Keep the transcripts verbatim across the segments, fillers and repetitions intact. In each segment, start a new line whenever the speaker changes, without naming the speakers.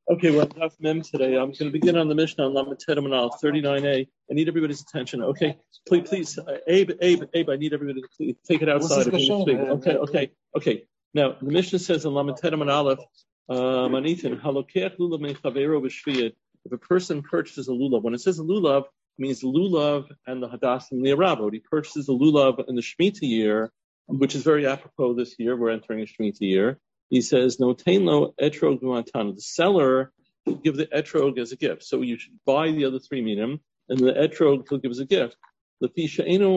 Okay, we're on Daf Mem today. I'm going to begin on the Mishnah on Lamed Tet Amanal thirty-nine A. I need everybody's attention. Okay, please, please, uh, Abe, Abe, Abe. I need everybody to please take it outside. If you speak. Okay, okay, okay. Now the Mishnah says in Lamed Tet Amanal, Manitin Halokech Lulav Mechaveiro B'Shviyat. If a person purchases a lulav, when it says a lulav, it means the lulav and the hadassim ne'arabot. He purchases a lulav in the Shemitah year, which is very apropos this year. We're entering a Shemitah year. He says, no tainlo etrog matana. The seller will give the etrog as a gift. So you should buy the other three minim, and the etrog will give as a gift. Because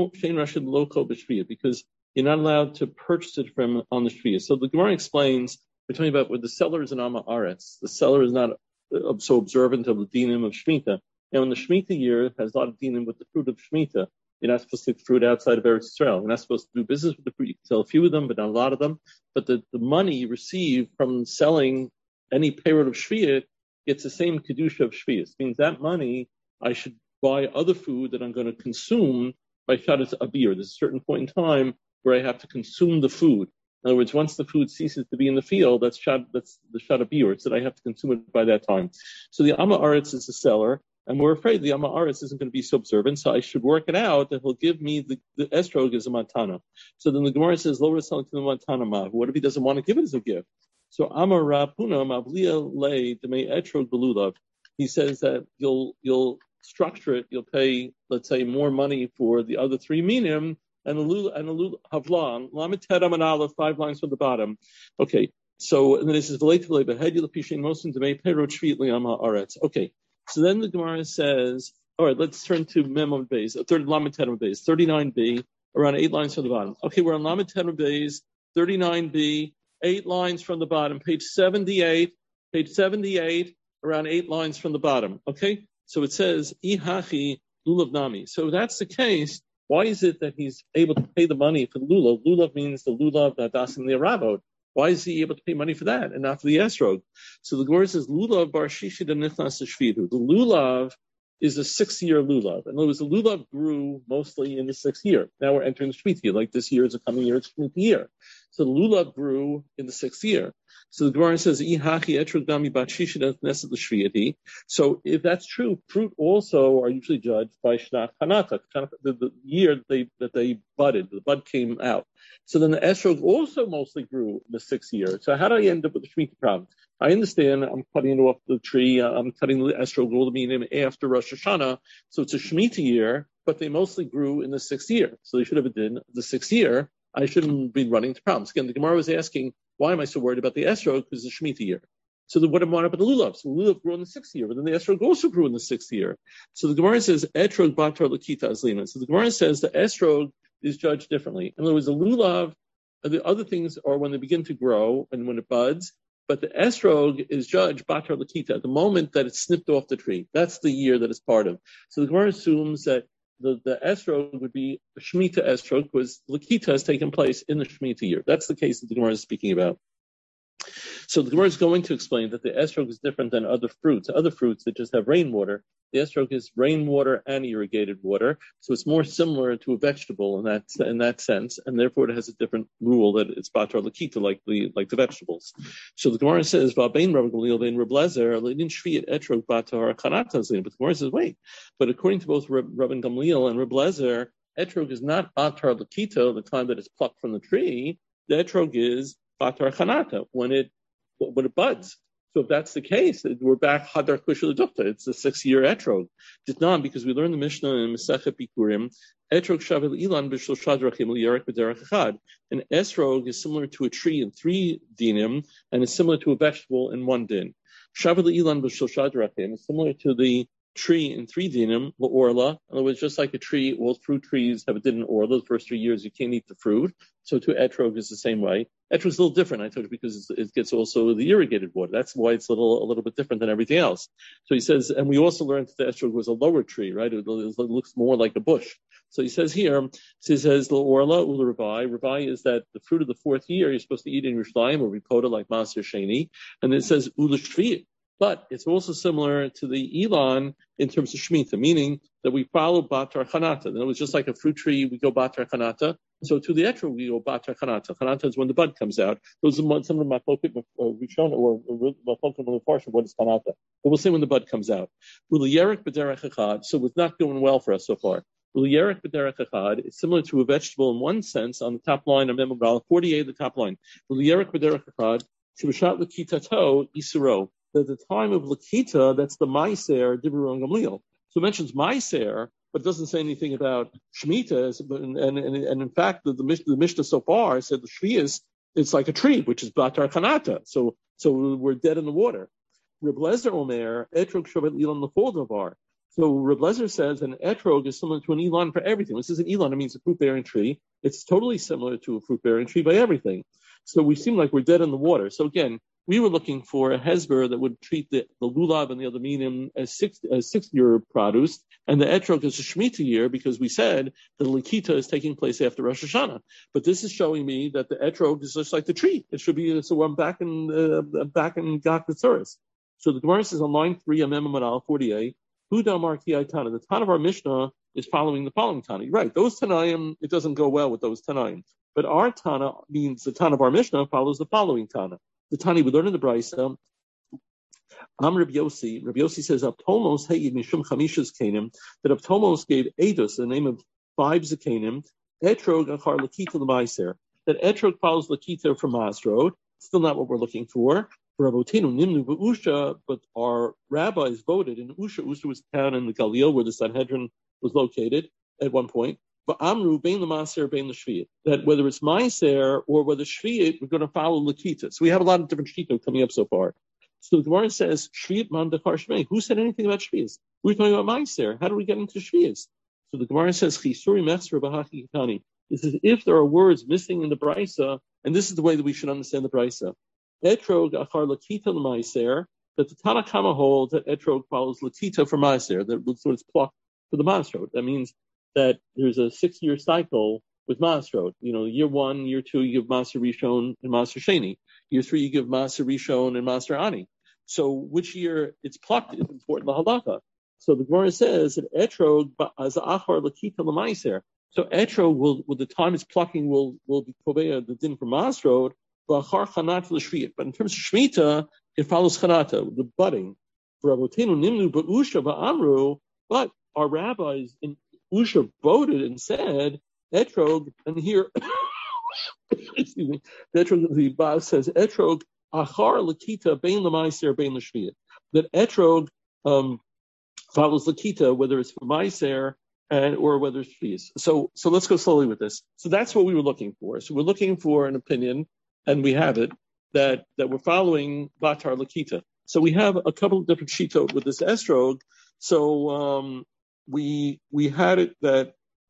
you're not allowed to purchase it from on the shviyah. So the Gemara explains, we're talking about where the seller is an Amma Aretz. The seller is not so observant of the dinim of Shemitah. And when the Shemitah year has a lot of dinim with the fruit of Shemitah, you're not supposed to take fruit outside of Eretz Yisrael. You're not supposed to do business with the fruit. You can sell a few of them, but not a lot of them. But the, the money you receive from selling any payroll of Shviyah gets the same Kedusha of Shviyah. It means that money, I should buy other food that I'm going to consume by Shadas Abir. There's a certain point in time where I have to consume the food. In other words, once the food ceases to be in the field, that's shad, that's the Shad Abir. It's that I have to consume it by that time. So the Amma Aretz is the seller. And we're afraid the Amma Aretz isn't going to be so observant, so I should work it out that he'll give me the, the estrog as a matana. So then the Gemara says, lower selling to the matana ma. What if he doesn't want to give it as a gift? So Amma Rapuna Mavlia Le Deme Etrog Belulav. He says that you'll you'll structure it, you'll pay, let's say, more money for the other three minim and a lula and a lula havlan. Lamed Tet Amud Aleph, five lines from the bottom. Okay. So and then it says V'leit V'lei B'Hedil Pishin Mosin Deme Perot Shvit Li Amma Aretz. Okay. So then the Gemara says, all right, let's turn to Mem Beis, third Lamed Tet Beis, thirty-nine B, around eight lines from the bottom. Okay, we're on Lamed Tet Beis, thirty-nine B, eight lines from the bottom, page seventy-eight, page seventy-eight, around eight lines from the bottom. Okay, so it says, Ihachi Lulav Nami. So if that's the case, why is it that he's able to pay the money for the Lulav? Lulav means the Lulav, the Hadasim, the Arabot. Why is he able to pay money for that and not for the esrog? So the Gemara says, Lulav bar shishid and nithnas shvidu. The Lulav is a six-year Lulav. In other words, the Lulav grew mostly in the sixth year. Now we're entering the Shemitah year. Like this year is a coming year, it's Shemitah year. So the Lulav grew in the sixth year. So the Gemara says, Ihachi etrog dami bat shishid and nithnas l'shviyati. So if that's true, fruit also are usually judged by Shnach Hanata, the, the year that they, that they budded, the bud came out. So then the estrog also mostly grew in the sixth year. So how do I end up with the Shemitah problem? I understand I'm cutting it off the tree. Uh, I'm cutting the estrog all the meaning after Rosh Hashanah. So it's a Shemitah year, but they mostly grew in the sixth year. So they should have been the sixth year. I shouldn't be running into problems. Again, the Gemara was asking, why am I so worried about the estrog? Because it's a Shemitah year. So the, what am I about the lulav? So the lulav grew in the sixth year, but then the estrog also grew in the sixth year. So the Gemara says, etrog batar lakita azlina. So the Gemara says the estrog is judged differently. In other words, the lulav, the other things are when they begin to grow and when it buds, but the esrog is judged batar lakita at the moment that it's snipped off the tree. That's the year that it's part of. So the Gemara assumes that the, the esrog would be a Shemitah esrog because lakita has taken place in the Shemitah year. That's the case that the Gemara is speaking about. So the Gemara is going to explain that the esrog is different than other fruits. Other fruits that just have rainwater, the esrog is rainwater and irrigated water, so it's more similar to a vegetable in that in that sense, and therefore it has a different rule that it's batar lakita like the like the vegetables. So the Gemara says, "Va'bein Rabbi Gamliel bein Reb Lezer le'din shviyat etrog batar chanatazlin." But the Gemara says, "Wait, but according to both Rabbi Gamliel and Reb Lezer, etrog is not batar lakita, the kind that is plucked from the tree. The etrog is batar chanata when it when it buds." So if that's the case, we're back hadar kushel dukta. It's the six-year etrog. Just not because we learned the Mishnah in Masechet Bikurim. Etrog shavel ilan b'shel shadrachim liyarik b'derech echad. An esrog is similar to a tree in three dinim, and it's similar to a vegetable in one din. Shavel ilan b'shel shadrachim is similar to the tree in three dinim, orla. In other words, just like a tree, all fruit trees have a din in orla. The first three years you can't eat the fruit. So to etrog is the same way. Etrog is a little different, I told you, because it's, it gets also the irrigated water. That's why it's a little a little bit different than everything else. So he says, and we also learned that the etrog was a lower tree, right? It, it looks more like a bush. So he says here, he says, the orla ula ravai. Ravai is that the fruit of the fourth year you're supposed to eat in Yerushalayim or ripota like Maser Sheni. And then it says ula shviyit. But it's also similar to the Elon in terms of Shemitah, meaning that we follow Batar Chanata. And it was just like a fruit tree, we go Batar Chanata. So to the etrog we go batar chanata. Chanata is when the bud comes out. Those are some of my focus we've shown or my focus on the portion what is chanata. But we'll see when the bud comes out. So it's not going well for us so far. It's similar to a vegetable in one sense on the top line of Memorable forty-eight, the top line. At the time of Lakita, that's the Maiser, Dibur and Gamliel. So it mentions Maiser, but it doesn't say anything about Shemitah. And, and, and in fact, the, the, the Mishnah so far said the Shvius, it's like a tree, which is Batar Chanata. So, so we're dead in the water. Reb Lezer Omer, Etrog Shovet Elon Lefoldavar. So Reb Lezer says an etrog is similar to an elon for everything. This is an elon, it means a fruit-bearing tree. It's totally similar to a fruit-bearing tree by everything. So we seem like we're dead in the water. So again, we were looking for a hezber that would treat the, the lulav and the other minim as six as six year produce, and the etrog is a shemitah year because we said the likita is taking place after Rosh Hashanah. But this is showing me that the etrog is just like the tree. It should be so. I'm back in uh, back in Gak Tzuris. So the Gemara says on line three, Amem Manal forty-eight. Hudamar Ki Tana. The Tana of our Mishnah is following the following Tana. Right, those Tanaim, it doesn't go well with those Tanaim. But our Tana means the Tana of our Mishnah follows the following Tana. The Tani we learn in the Brisa. Am Rabbi Yossi. Rabbi Yossi says Aptomos Hayid Mishum Chamishas Kanim. That Aptomos gave Eidos the name of five Zakanim. Etrog Achar Lakita L'Maiser. That Etrog follows Lakita from Masrod. Still not what we're looking for. Rabotinu Nimnu Usha, but our rabbis voted in Usha. Usha was the town in the Galil where the Sanhedrin was located at one point. But Amru bein the Maser bein the Shvi'it, that whether it's Maiser or whether Shvi'it, we're going to follow Lakita. So we have a lot of different Shvi'it coming up so far. So the Gemara says Shvi'it man dechar Shmei. Who said anything about Shvi'it? We're talking about Maiser. How do we get into Shvi'it? So the Gemara says Chisuri Mechser B'Haki Kitani. This is if there are words missing in the Brisa, and this is the way that we should understand the Brisa. Etrog achar Lakita l'Maiser, that the Tanna Kama holds that Etrog follows Lakita for Maiser, that so it's plucked for the Masrod. That means that there's a six-year cycle with Masrod. You know, year one, year two, you give Maser Rishon and Maser Sheni. Year three, you give Maser Rishon and Maser Ani. So which year it's plucked is important, the halacha. So the Gemara says that Etrog as achar Lakita l'Maiser. So Etrog will, with the time it's plucking, will will be kobeya the din for Masrod, but achar chanat l'shviyat. But in terms of shmita, it follows chanata, the budding. For Rabotenu nimnu ba'usha ba'amru, but our rabbis in Usha voted and said, Etrog, and here, excuse me, Etrog, the Baz says, Etrog, achar lakita, bein l'maiser, bein l'shviyat. That Etrog um, follows lakita, whether it's for maiser and or whether it's shviyat. So, so let's go slowly with this. So that's what we were looking for. So we're looking for an opinion, and we have it, that, that we're following Batar Lakita. So we have a couple of different shitot with this estrog. So, um, We we had it that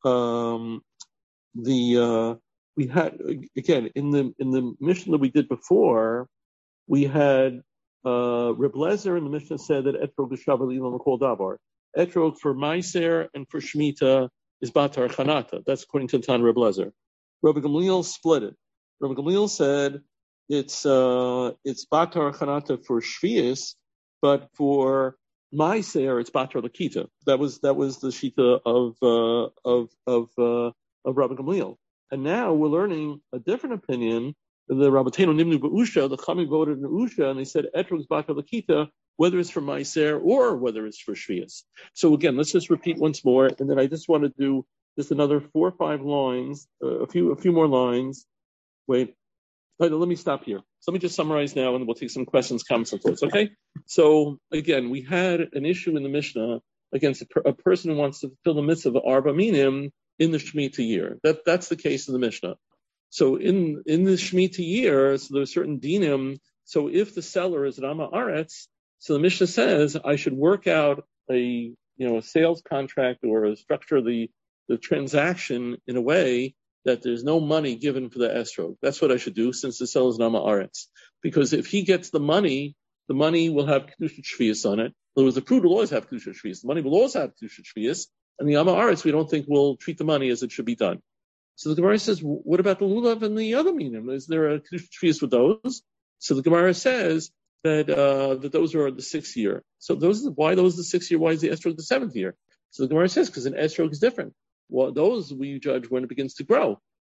um, the uh, we had again in the in the mission that we did before, we had uh, Reb Lezer in the Mishnah said that etrog l'shavel ilan l'kol davar. Etrog for Maiser and for Shemitah is Batar Chanata. That's according to the Tan Reb Lezer. Rabbi Gamliel split it. Rabbi Gamliel said it's uh, it's Batar Chanata for Shvius, but for Maiser, it's Batar Lakita. That was that was the shita of uh, of of uh, of Rabbi Gamliel. And now we're learning a different opinion. The Rabbeinu Nimnu Ba'usha, the Chami voted in Usha, and they said Etrog is Batar Lakita, whether it's for Maiser or whether it's for Shvius. So again, let's just repeat once more, and then I just want to do just another four or five lines, uh, a few a few more lines. Wait. Right, let me stop here. So let me just summarize now, and we'll take some questions, comments, and thoughts. Okay. So again, we had an issue in the Mishnah against a, per, a person who wants to fulfill the mitzvah of Arba Minim in the Shemitah year. That that's the case in the Mishnah. So in in the Shemitah year, so there's certain dinim. So if the seller is an Amma Aretz, so the Mishnah says I should work out a you know a sales contract or a structure of the the transaction in a way that there's no money given for the estrog. That's what I should do since the seller is Nama Aretz. Because if he gets the money, the money will have Kedusha Shvius on it. In other words, the fruit will always have Kedusha Shvius. The money will always have Kedusha Shvius. And the Nama Aretz, we don't think will treat the money as it should be done. So the Gemara says, what about the lulav and the other minim? Is there a Kedusha Shvius with those? So the Gemara says that uh, that those are the sixth year. So those why those are the sixth year? Why is the estrog the seventh year? So the Gemara says, because an estrog is different. Well, those we judge when it begins to grow.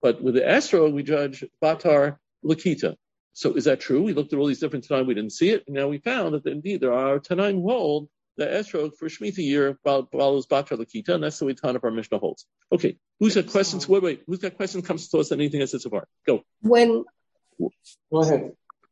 But with the esrog, we judge batar lakita. So is that true? We looked at all these different Tanaim, we didn't see it, and now we found that indeed there are Tanaim who hold the esrog for Shemitah year follows batar lakita, and that's the way Tanakh our Mishnah holds. Okay, who's got questions? Wait, wait, who's got questions? Comes to us on anything that says so far. Go.
When.
Go ahead.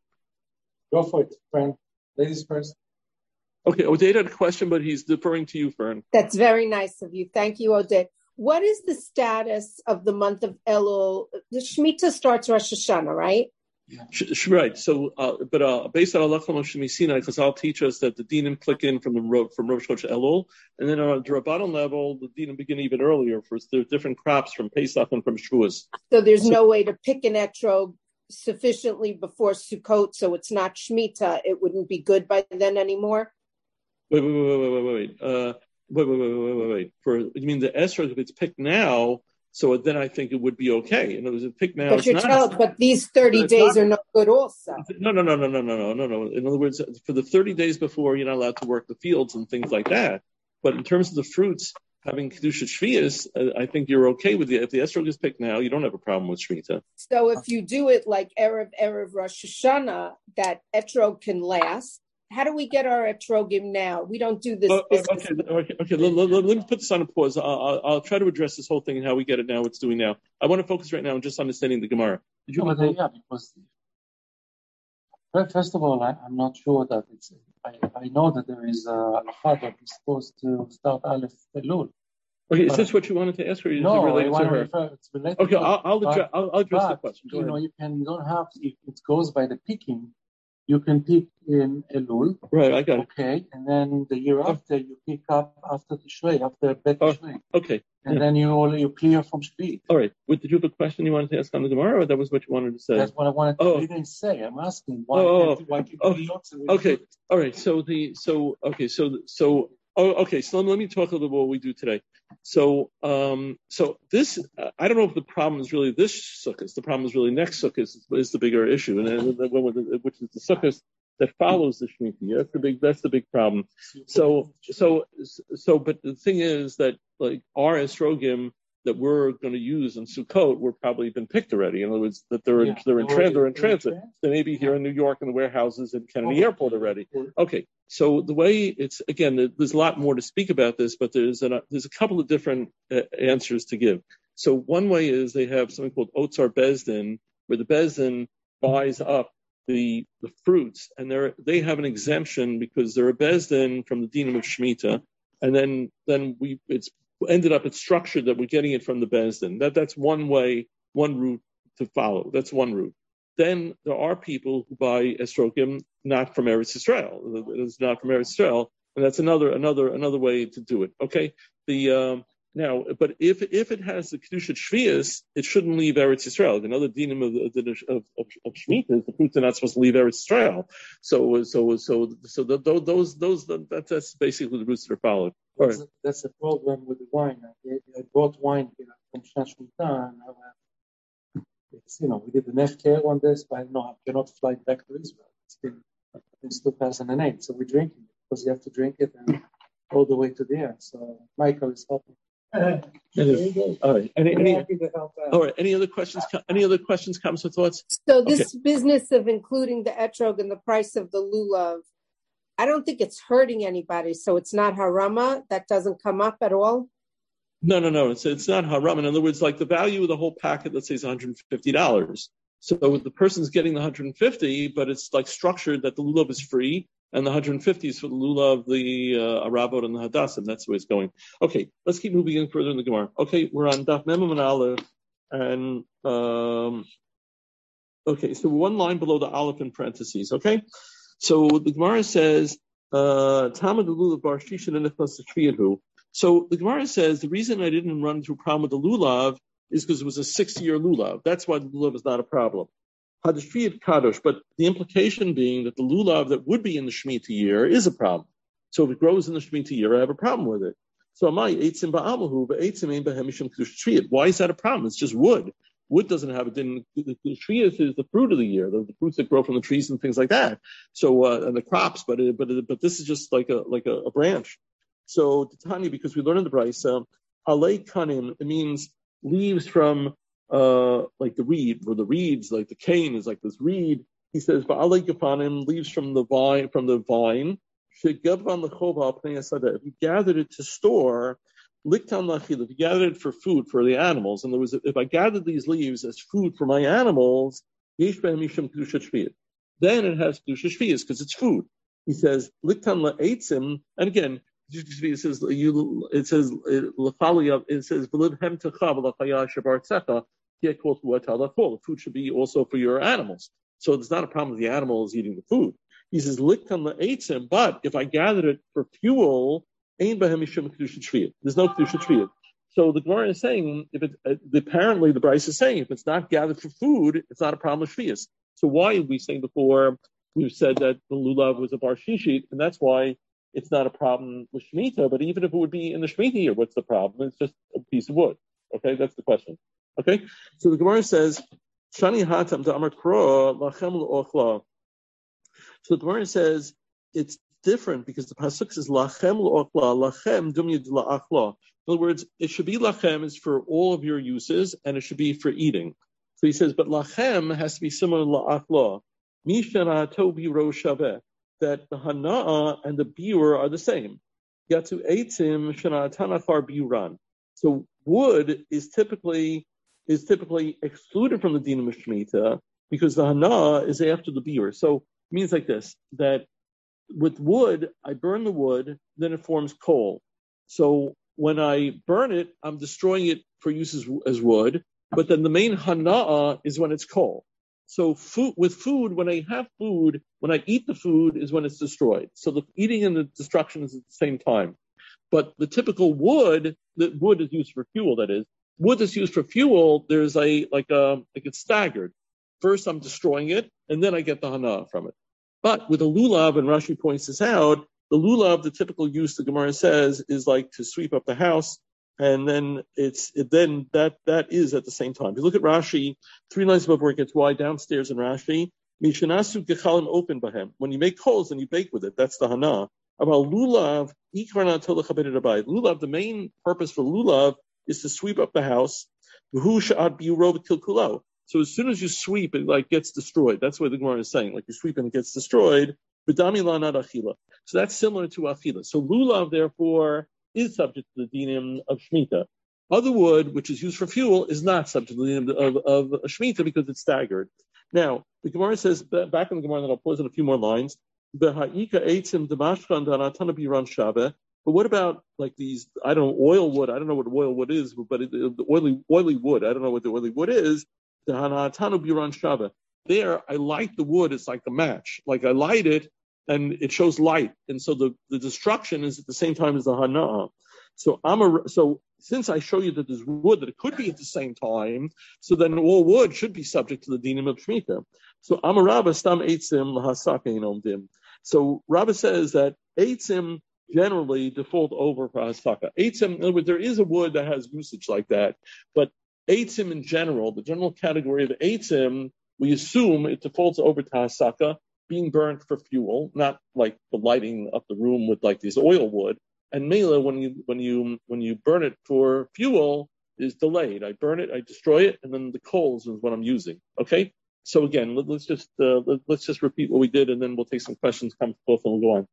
Go for it, friend. Ladies first.
Okay, Odette had a question, but he's deferring to you, Fern.
That's very nice of you. Thank you, Odette. What is the status of the month of Elul? The Shemitah starts Rosh Hashanah, right?
Yeah. Sh- right. So, uh, but uh, based on Halakha Moshe Sinai, because I'll teach us that the dinim click in from the ro- from Rosh Chodesh Elul, and then on a Rabbanon level, the dinim begin even earlier for there's different crops from Pesach and from Shavuos.
So there's
so,
no way to pick an etrog sufficiently before Sukkot, so it's not Shemitah. It wouldn't be good by then anymore.
Wait, wait, wait, wait, wait, wait, uh, wait, wait, wait, wait, wait, wait. For you mean the esrog? If it's picked now, so then I think it would be okay. In other words, if picked now,
but
it's
you're
not.
Telling, but these thirty days not, are no good, also.
No, no, no, no, no, no, no, no, no. In other words, for the thirty days before, you're not allowed to work the fields and things like that. But in terms of the fruits, having kedusha shvius, uh, I think you're okay with the if the esrog is picked now, you don't have a problem with shmita.
So if you do it like erev erev Rosh Hashanah, that etrog can last. How do we get our etrogim now? We don't do this.
Oh, okay, okay, okay. Let, let, let, let me put this on a pause. I'll, I'll, I'll try to address this whole thing and how we get it now, what it's doing now. I want to focus right now on just understanding the Gemara.
Did you? No, but, yeah, because first of all, I, I'm not sure that it's. I, I know that there is a halakha that is supposed to start Aleph Elul.
Okay, is this what you wanted to ask, or is
no,
it related
I
to her?
Refer, it's related
okay,
to
I'll, I'll,
but,
address, I'll, I'll address
but,
the question.
Go you ahead. know, you can. You don't have. If it goes by the picking. You can pick in Elul.
Right, I got it.
Okay, and then the year oh. after you pick up after Tishrei, after Bet
oh,
Tishrei.
Okay.
And
yeah.
then you you clear from Shvi.
All right. Well, did you have a question you wanted to ask on the Gemara, or that was what you wanted to say?
That's what I wanted to
oh.
I didn't say. I'm asking why
oh,
can't, why can't
oh.
you
oh. Okay. All right. So the so okay so so oh okay so let me, let me talk a little bit about what we do today. So um so this uh, I don't know if the problem is really this sukkah. The problem is really next sukkah is, is the bigger issue, and then the one with the, which is the sukkah that follows the Shemitah. That's the big. That's the big problem. So, so, so. But the thing is that like our estrogim that we're going to use in Sukkot were probably been picked already. In other words, that they're
yeah,
in, they're in,
they're
tra- they're in transit.
transit.
They may be here in New York in the warehouses at Kennedy
okay.
Airport already. Okay. So the way it's again, there's a lot more to speak about this, but there's a there's a couple of different uh, answers to give. So one way is they have something called Otzar Bezdin, where the Bezdin buys up the the fruits, and they they have an exemption because they're a bezdin from the dinim of Shemitah, and then then we it's ended up it's structured that we're getting it from the bezdin. That that's one way, one route to follow. That's one route. Then there are people who buy estrogim not from Eretz Yisrael. It's not from Eretz Yisrael, and that's another another another way to do it. Okay, the um, Now, but if if it has the kedusha shvius, it shouldn't leave Eretz Yisrael. Another dinim of of of, of Shemitah is the fruits are not supposed to leave Eretz Yisrael. So so so so the, those those that, that's basically the routes that are followed.
All right. That's, that's the problem with the wine. I, I brought wine from Shemitah, and I, it's, you know we did the nefker on this, but I know I cannot fly back to Israel. It's been since two thousand eight, so we're drinking it because you have to drink it and all the way to the end. So Michael is helping.
Uh, all right. Any, any, all right. Any other questions? Any other questions, comments, or thoughts?
So this okay. business of including the etrog and the price of the lulav, I don't think it's hurting anybody. So it's not harama. That doesn't come up at all.
No, no, no. It's it's not haram. In other words, like the value of the whole packet, let's say, is one hundred fifty dollars. So the person's getting the one hundred fifty, but it's like structured that the lulav is free. And the one hundred fifty is for the lulav, the uh, arabot, and the hadassim. That's the way it's going. Okay, let's keep moving in further in the Gemara. Okay, we're on Daf Mem and Aleph, and um, okay, so one line below the Aleph in parentheses. Okay, so the Gemara says, uh, Tamad the lulav bar shishin and nechnas t'shviyahu. So the Gemara says the reason I didn't run into a problem with the lulav is because it was a six-year lulav. That's why the lulav is not a problem. Hadashviyat kadosh, but the implication being that the lulav that would be in the Shemitah year is a problem. So if it grows in the Shemitah year, I have a problem with it. So my eitzim ba'amahu, but eitzim ein b'hemishim kedush. Why is that a problem? It's just wood. Wood doesn't have it. The shviyas is the fruit of the year, the, the fruits that grow from the trees and things like that. So uh, and the crops, but it, but it, but this is just like a like a, a branch. So Tanya, because we learned in the Brisa, alei kanim, it means leaves from uh, like the reed, or the reeds, like the cane is like this reed. He says, "Ba'alei gefanim," leaves from the vine, from the vine. Shegavan lechova pnei asada. If you gathered it to store, liktan lachil. If you gathered it for food for the animals, in other words, if I gathered these leaves as food for my animals, yesh behem mishum kedusha shviyah. Then it has kedusha shviyah because it's food. He says, liktan la'etzim, and again, it says you. It says it says v'libhem techa v'lachaya shabar tzecha yekol tu'atalachol. Food should be also for your animals. So there's not a problem with the animals eating the food. He says, "Liktan la'etzim," but if I gathered it for fuel, ein b'hem mishum kedusha shviyah. There's no kedusha shviyah. So the Gemara is saying, if it uh, apparently the Bryce is saying, if it's not gathered for food, it's not a problem with shviyas. So why are we saying before we've said that the lulav was a bar shishit, and that's why it's not a problem with shemitah. But even if it would be in the shemitah year, what's the problem? It's just a piece of wood. Okay, that's the question. Okay, so the Gemara says, "Shani hatam da'amar kro lachem l'ochla." So the Gemara says it's different because the pasuk says lachem l'ochla, lachem dum yid la'achla. In other words, it should be lachem is for all of your uses, and it should be for eating. So he says, but lachem has to be similar to la'achla. Mishana tobi ro shaveh. That the hana'ah and the biur are the same. Yatsu eitzim shana tanachar biuran. So wood is typically is typically excluded from the dinam of shemitah because the hana'ah is after the biur. So it means like this: that with wood, I burn the wood, then it forms coal. So when I burn it, I'm destroying it for use as, as wood. But then the main hana'ah is when it's coal. So food, with food, when I have food, when I eat the food is when it's destroyed. So the eating and the destruction is at the same time. But the typical wood, the wood is used for fuel, that is. Wood that's used for fuel, there's a, like a, like it's staggered. First I'm destroying it, and then I get the hana from it. But with a lulav, and Rashi points this out, the lulav, the typical use the Gemara says, is like to sweep up the house, and then it's it, then that that is at the same time. If you look at Rashi, three lines above where it gets wide, downstairs in Rashi, Mishanasu gechalim open bahem. When you make coals and you bake with it, that's the hana. About lulav, lulav, the main purpose for lulav is to sweep up the house. So as soon as you sweep, it like gets destroyed. That's what the Gemara is saying. Like you sweep and it gets destroyed. So that's similar to achila. So lulav, therefore, is subject to the dinim of shemitah. Other wood, which is used for fuel, is not subject to the dinim of, of, of shemitah because it's staggered. Now, the Gemara says, back in the Gemara, and I'll pause in a few more lines, but what about like these, I don't know, oil wood, I don't know what oil wood is, but it, the oily oily wood, I don't know what the oily wood is, there, I light the wood, it's like a match. Like I light it, and it shows light. And so the, the destruction is at the same time as the hana'ah. So I'm a, so since I show you that there's wood that it could be at the same time, so then all wood should be subject to the dinim of shemitah. So Amar Rabba stam eitzim lahasakein omdim. So Rabba says that eitzim generally default over for hasaka. Eitzim, in other words, there is a wood that has usage like that, but eitzim in general, the general category of eitzim, we assume it defaults over to hasaka, being burned for fuel, not like the lighting up the room with like this oil wood. And mela, when you when you when you burn it for fuel, is delayed. I burn it, I destroy it, and then the coals is what I'm using. Okay. So again, let, let's just uh, let, let's just repeat what we did, and then we'll take some questions, come forth, and we'll go on.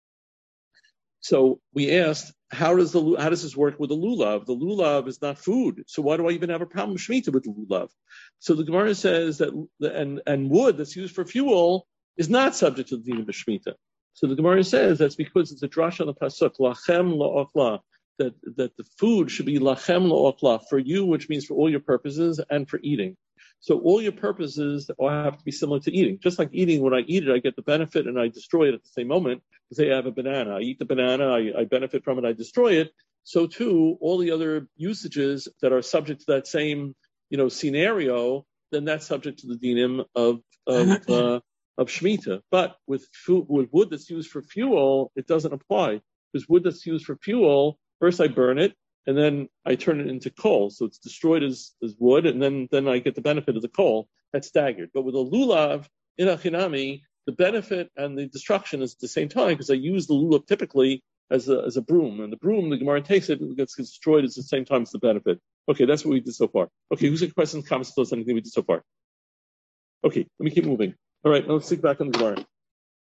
So we asked, how does the how does this work with the lulav? The lulav is not food, so why do I even have a problem with shemitah with the lulav? So the Gemara says that and and wood that's used for fuel is not subject to the din of shemitah. So the Gemara says that's because it's a drash on the pasuk lachem la'ochla, that that the food should be lachem la'ochla, for you, which means for all your purposes and for eating. So all your purposes have to be similar to eating. Just like eating, when I eat it, I get the benefit and I destroy it at the same moment. Say I have a banana, I eat the banana, I, I benefit from it, I destroy it. So too, all the other usages that are subject to that same, you know, scenario, then that's subject to the dinim of of uh, of shemitah. But with food, with wood that's used for fuel, it doesn't apply, because wood that's used for fuel, first I burn it, and then I turn it into coal. So it's destroyed as, as wood, and then, then I get the benefit of the coal. That's staggered. But with a lulav, in achinami, the benefit and the destruction is at the same time, because I use the lulav typically as a, as a broom. And the broom, the Gemara takes it, it gets destroyed at the same time as the benefit. Okay, that's what we did so far. Okay, who's got questions, comments, thoughts, anything we did so far? Okay, let me keep moving. All right, now let's stick back on the Gemara.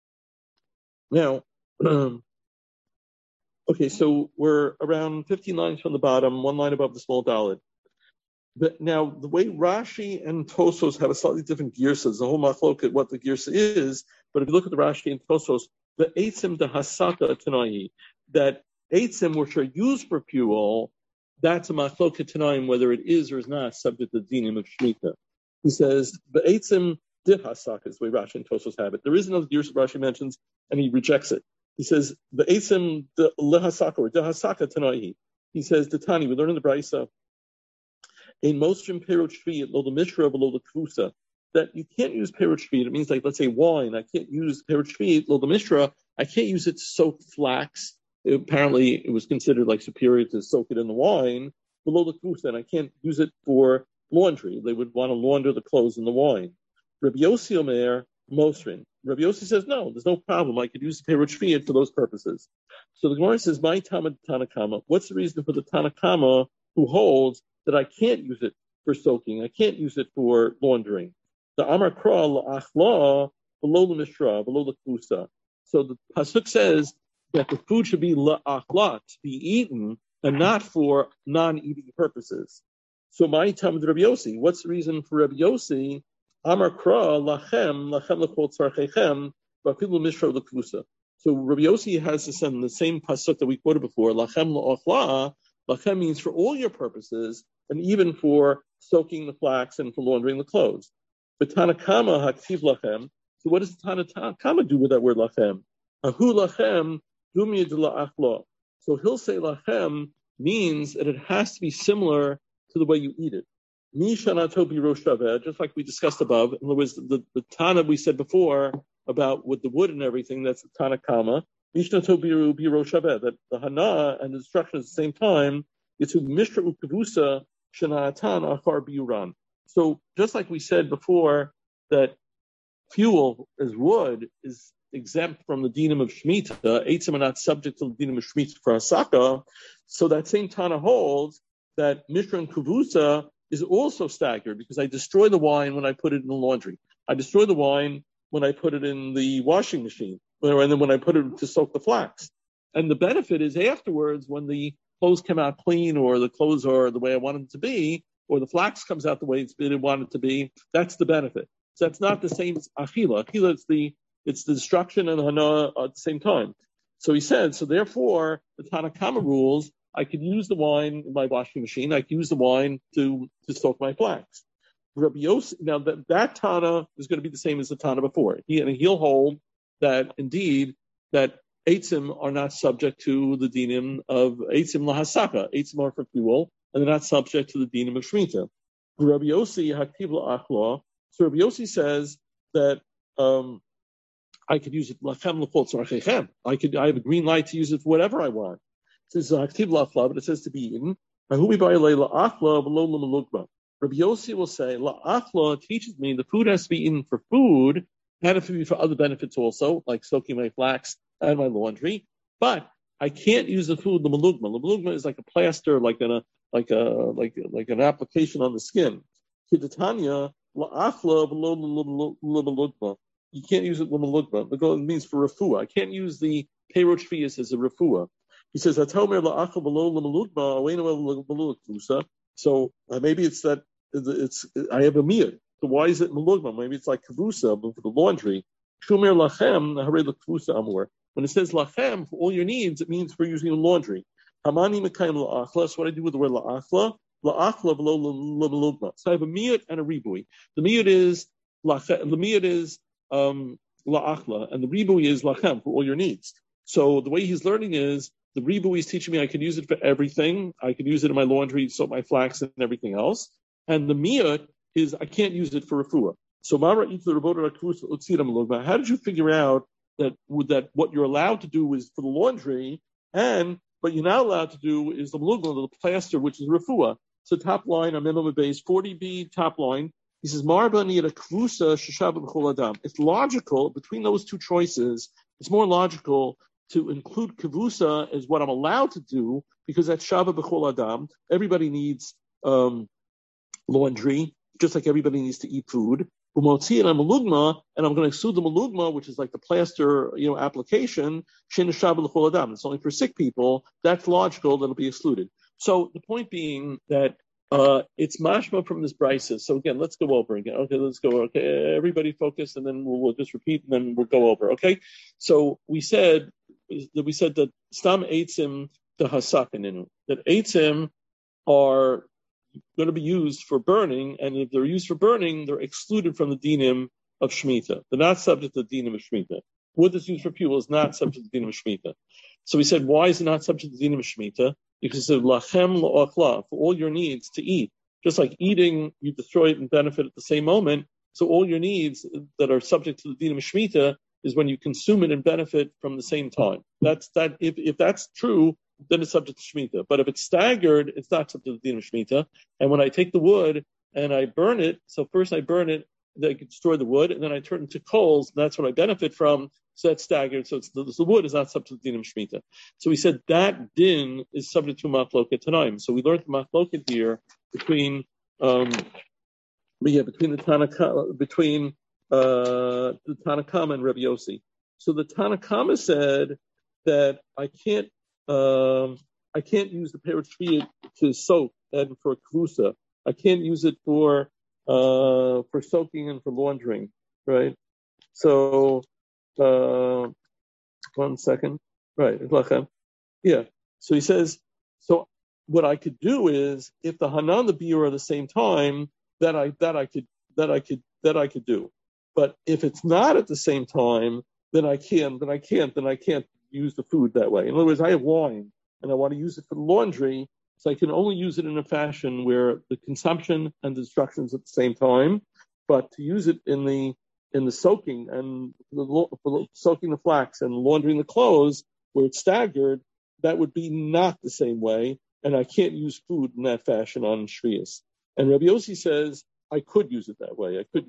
Now, um, okay, so we're around fifteen lines from the bottom, one line above the small dalet. But now, the way Rashi and Tosos have a slightly different girsas, the whole machlok at what the girsa is, but if you look at the Rashi and Tosos, the eitzim de hasaka tanai, that eitzim which are used for fuel, that's a machlok tanaim, whether it is or is not subject to the dinim of Shemitah. He says, the eitzim de hasaka is the way Rashi and Tosos have it. There is another girsa Rashi mentions, and he rejects it. He says, the eitzim de lehasaka, or de hasaka tanai. He says, the Tani, we learn in the Brisa, in mostrim perot shviyat lo the mishra below the kvusa, that you can't use perot shviyat. It means like, let's say wine. I can't use perot shviyat lo the mishra. I can't use it to soak flax. Apparently, it was considered like superior to soak it in the wine below the kvusa, and I can't use it for laundry. They would want to launder the clothes in the wine. Rabbi Yossi Omer mosrin. Rabbi Yossi says no, there's no problem. I could use the perot shviyat for those purposes. So the Gemara says, my Tama Tanakama. What's the reason for the Tanakama who holds that I can't use it for soaking, I can't use it for laundering? The Amar Kra la'achla below the mishra, below the kusa. So the pasuk says that the food should be la'achla, to be eaten, and not for non-eating purposes. So my Talmud Rabbi Yossi, what's the reason for Rabbi Yossi? Amar Kra lachem lachem lechol tzarchechem b'afilu mishra l'kusa. So Rabbi Yossi has this in the same pasuk that we quoted before. Lachem la'achla. Lachem means for all your purposes, and even for soaking the flax and for laundering the clothes. But Tanakama haktiv lachem. So what does Tanakama do with that word lachem? Ahu lachem dumiyad la'achla. So he'll say lachem means that it has to be similar to the way you eat it. Mishanato biro shaveh, just like we discussed above. In other words, the, the Tana we said before about with the wood and everything, that's the Tanakama. Mishnato biro biro shaveh, that the hana and the destruction at the same time, it's who mishra ukavusa shanatan achar biuran. So just like we said before that fuel as wood is exempt from the dinim of Shemitah, eitzim are not subject to the dinim of Shemitah for Hasaka, so that same Tana holds that mishra and kavusa is also staggered, because I destroy the wine when I put it in the laundry. I destroy the wine when I put it in the washing machine, and then when I put it to soak the flax. And the benefit is afterwards, when the clothes come out clean, or the clothes are the way I want them to be, or the flax comes out the way it's been wanted to be, that's the benefit. So that's not the same as achila. Achila is the, it's the destruction and hana at the same time. So he said, so therefore, the Tanakama rules, I could use the wine in my washing machine. I could use the wine to, to soak my flax. Rabbi Yossi, now that, that Tana is going to be the same as the Tana before. He, and he'll hold that indeed that eitzim are not subject to the dinim of eitzim lahasaka. Eitzim are for fuel, and they're not subject to the dinim of Shemitah. Rabbi Yossi haktiv la'achla. So Rabbi Yossi says that um, I could use it lachem l'chol tzarchechem. I could, I have a green light to use it for whatever I want. It says haktiv la'achla, but it says to be eaten. Rabbi Yossi will say, la'achla teaches me the food has to be eaten for food, and it can be for other benefits also, like soaking my flax and my laundry. But I can't use the food, the malugma. The malugma is like a plaster, like an, like a, like, like an application on the skin. Kidatanya, la'achla below malugma. You can't use it malugma. It means for refuah. I can't use the perot shviyas as a refuah. He says, "Atomer la'achla below malugma, awenu malugma." So uh, maybe it's that it's I have a miyad. So why is it malugma? Maybe it's like kavusa, but for the laundry. Shumer lachem naharei lakavusa amor. When it says lachem for all your needs, it means for using the laundry. Hamani mekayim la'achla. So what I do with the word la'achla, la'achla below malugma. So I have a miyad and a ribui. The miyad is lachem. The miyad is um, la'achla, and the ribui is lachem for all your needs. So the way he's learning is, the ribui is teaching me I can use it for everything. I can use it in my laundry, soak my flax, and everything else. And the miyut is I can't use it for refuah. So how did you figure out that that what you're allowed to do is for the laundry, and what you're not allowed to do is the malugma, the plaster, which is refuah? So top line on minimum base forty b top line. He says marba niyad kvusa sheshava b'chol adam. It's logical between those two choices. It's more logical to include kavusa as what I'm allowed to do, because that's shava b'chol adam. Everybody needs um, laundry, just like everybody needs to eat food. And I'm going to exclude the malugma, which is like the plaster, you know, application. It's only for sick people. That's logical. That'll be excluded. So the point being that uh, it's mashma from this brisa. So again, let's go over again. Okay, let's go. Okay, everybody focus, and then we'll, we'll just repeat, and then we'll go over. Okay. So we said that we said that stam eitzim the hasakininu, that eitzim are going to be used for burning, and if they're used for burning, they're excluded from the dinim of Shemitah. They're not subject to the dinim of Shemitah. Wood that's used for fuel is not subject to the dinim of Shemitah. So we said, why is it not subject to the dinim of Shemitah? Because it said, lachem la'achla, for all your needs to eat. Just like eating, you destroy it and benefit at the same moment. So all your needs that are subject to the dinim of Shemitah is when you consume it and benefit from the same time. That's that. If, if that's true, then it's subject to Shemitah. But if it's staggered, it's not subject to the din of Shemitah. And when I take the wood and I burn it, so first I burn it, then I can destroy the wood, and then I turn it into coals, and that's what I benefit from. So that's staggered. So it's the, the wood is not subject to the din of Shemitah. So we said that din is subject to machloket tanaim. So we learned the machloket here between, um, yeah, between the Tanakh, between uh, the Tanakama and Rabbi Yossi. So the Tanakama said that I can't. Um, I can't use the parrot shviyah to soak and for kvusa. I can't use it for uh, for soaking and for laundering, right? So, uh, one second, right? Yeah. So he says. So what I could do is, if the hanan and the biur are at the same time, that I that I could that I could that I could do. But if it's not at the same time, then I can't. Then I can't. Then I can't. Use the food that way. In other words, I have wine and I want to use it for the laundry, so I can only use it in a fashion where the consumption and the destruction is at the same time. But to use it in the in the soaking and the, for soaking the flax and laundering the clothes, where it's staggered, that would be not the same way, and I can't use food in that fashion on Shviyas. And Rabbi Yossi says I could use it that way. I could.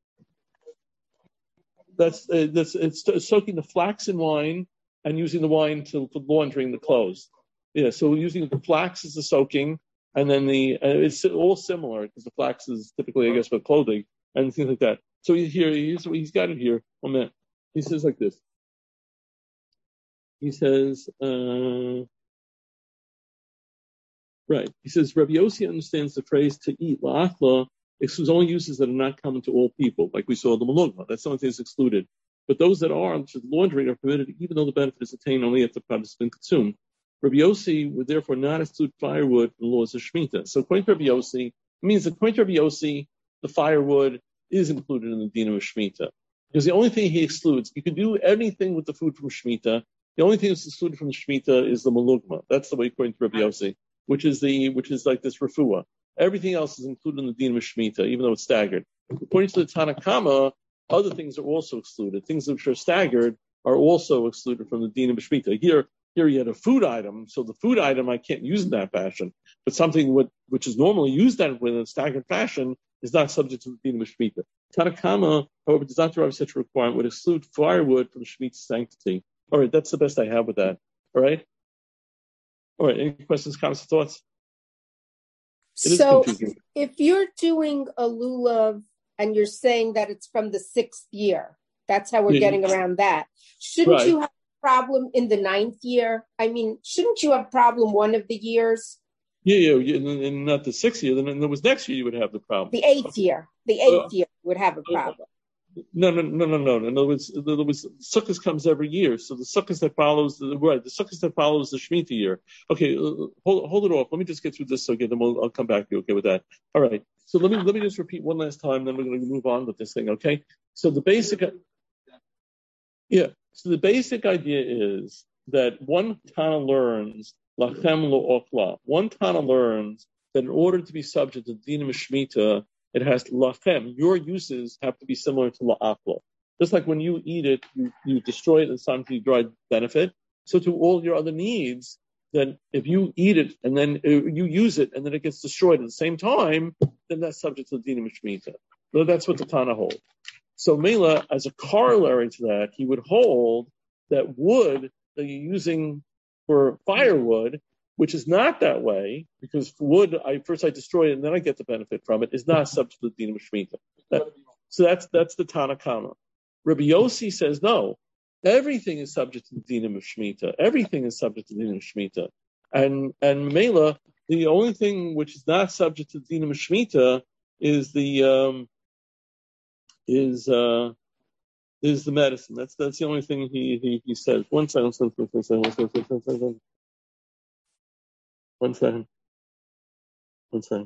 That's uh, that's it's soaking the flax in wine and using the wine to, for laundering the clothes. Yeah, so using the flax as the soaking, and then the, uh, it's all similar, because the flax is typically, I guess, for clothing, and things like that. So here, he's, he's got it here. One minute. He says like this. He says, uh, right, he says, Rabbi Yossi understands the phrase to eat, la'achla, excludes only uses that are not common to all people, like we saw the malugma. That's something that's excluded. But those that are, such as laundering, are permitted even though the benefit is attained only if the product has been consumed. Rabbi Yossi would therefore not exclude firewood from the laws of Shemitah. So according to Rabbi Yossi, it means that according to Rabbi Yossi, the firewood is included in the din of Shemitah. Because the only thing he excludes, you can do anything with the food from Shemitah. The only thing that's excluded from the Shemitah is the malugma. That's the way according to Rabbi Yossi, which is the which is like this refuah. Everything else is included in the din of Shemitah, even though it's staggered. According to the Tanakama, other things are also excluded. Things which are staggered are also excluded from the din of Shemitah. Here, here you had a food item, so the food item I can't use in that fashion. But something with, which is normally used that in a staggered fashion is not subject to the din of Shemitah. Tanakama, however, does not derive such a requirement, would exclude firewood from Shemitah's sanctity. All right, that's the best I have with that. All right? All right, any questions, comments, thoughts? It
so if you're doing a lulav and you're saying that it's from the sixth year, that's how we're yeah. getting around that. Shouldn't right. you have a problem in the ninth year? I mean, shouldn't you have a problem one of the years?
Yeah, yeah, yeah and not the sixth year. Then it was next year you would have the problem.
The eighth year. The eighth uh, year would have a problem.
No, no, no, no, no. In other words, in other words, Sukkot comes every year. So the Sukkot that follows the right, the Sukkot that follows the Shemitah year. Okay, uh, hold hold it off. Let me just get through this. Okay, then we'll, I'll come back to you. Okay, with that. All right. So let me let me just repeat one last time. Then we're going to move on with this thing. Okay. So the basic, yeah. So the basic idea is that one Tana learns lachem lo ochla. One Tana learns that in order to be subject to the din of Shemitah, it has lachem. Your uses have to be similar to la'achla. Just like when you eat it, you, you destroy it and sometimes you derive benefit. So to all your other needs, then if you eat it and then uh, you use it and then it gets destroyed at the same time, then that's subject to the din of Shemitah. So that's what the Tana holds. So Mela, as a corollary to that, he would hold that wood that you're using for firewood, which is not that way, because wood, I first I destroy it and then I get the benefit from it, is not subject to the din of Shemitah. That, so that's that's the Tana Kama. Rabbi Yossi says no. Everything is subject to the din of Shemitah. Everything is subject to the din of Shemitah. And and Mela, the only thing which is not subject to the din of Shemitah is the um, is uh, is the medicine. That's that's the only thing he he, he says. One second, one second, one second, one second, one second. One second. One second.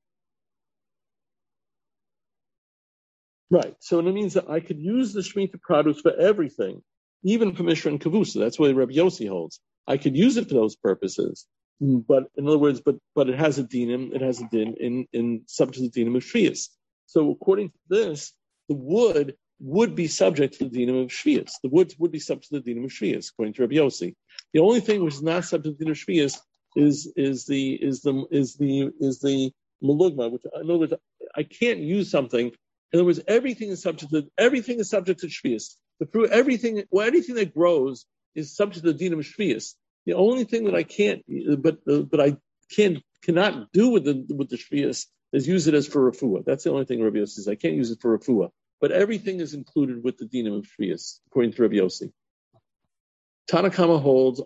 Right. So it means that I could use the Shemitah produce for everything, even for Mishra and Kavusa. That's what Rabbi Yossi holds. I could use it for those purposes. But in other words, but but it has a dinim, it has a din in, in subject to the dinim of Shvius. So according to this, the wood would be subject to the dinim of Shvius. The wood would be subject to the dinim of Shvius, according to Rabbi Yossi. The only thing which is not subject to the dinim of Shvius is is the is the is the is the malugma, which in other words, I can't use something. In other words, everything is subject to everything is subject to shvius. The fruit, everything, well, anything that grows is subject to the din of shvius. The only thing that I can't, but uh, but I can cannot do with the with the shvius is use it as for refuah. That's the only thing Rabbi Yossi says. I can't use it for refuah. But everything is included with the din of shvius, according to Rabbi Yossi. Tanakama holds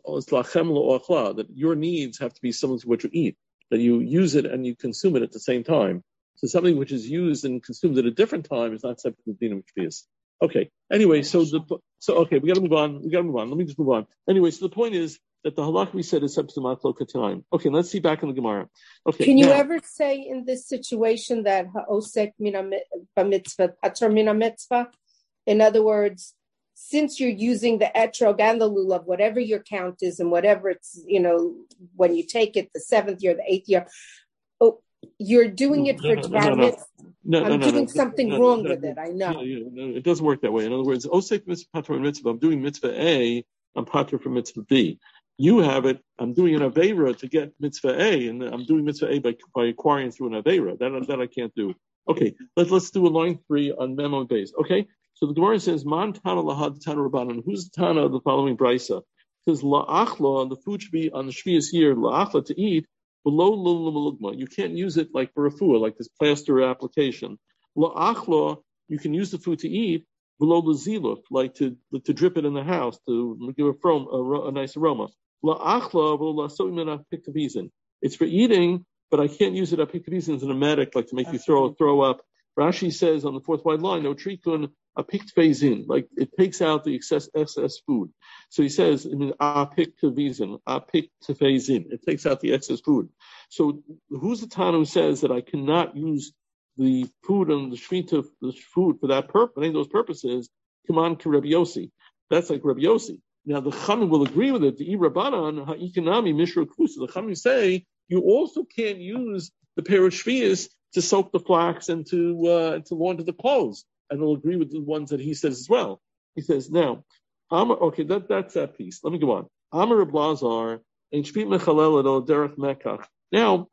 that your needs have to be similar to what you eat. That you use it and you consume it at the same time. So something which is used and consumed at a different time is not subject to the din of shvius. Okay. Anyway, so the so okay, we got to move on. We got to move on. Let me just move on. Anyway, so the point is that the halakha we said is subject to matlo kataim. Okay, let's see back in the Gemara. Okay.
Can you
now,
ever say in this situation that ha'osek mina mitzvah patur mina mitzvah? In other words, since you're using the etrog and the lulav, whatever your count is and whatever it's, you know, when you take it the seventh year, the eighth year, oh, you're doing it for
no, no, no, no. No,
I'm
no, no,
doing
no,
something
no,
wrong
no,
with
no,
it. I know.
Yeah, yeah, no, it doesn't work that way. In other words, osek mitzvah patur mitzvah. I'm doing mitzvah A. I'm patur for mitzvah B. You have it. I'm doing an aveira to get mitzvah A, and I'm doing mitzvah A by, by acquiring through an aveira. That that I can't do. Okay, let's let's do a line three on memo base. Okay, so the Gemara says man tana lahad tana rabbanan. Who's the tana of the following brisa? It says la'achla. The food should be on the shvius year la'achla to eat. Below lulumulugma, you can't use it like for refuah, like this plaster application. La'achla, you can use the food to eat. Below the ziluf, like to to drip it in the house to give a, from, a, a nice aroma. La'achla, la'soimena pikavizin. It's for eating, but I can't use it at pikavizin as an emetic, like to make you throw throw up. Rashi says on the fourth wide line, no trikun a piktvezin, like it takes out the excess excess food. So he says, I mean, a piktvezin, a piktvezin. It takes out the excess food. So who's the Tana who says that I cannot use the food and the shvita, the food for that purpose, any of those purposes? Come on, to Rabbi Yossi. That's like Rabbi Yossi. Now the Chachamim will agree with it. The Rabbanan ha'ikanami mishra kusa. The Chachamim say you also can't use the pair of shvius to soak the flax and to uh, to launder the clothes, and they'll agree with the ones that he says as well. He says now, Amar, okay, that that's that piece. Let me go on. Amar Blazar and shvit mechalel el derech mekach. Now,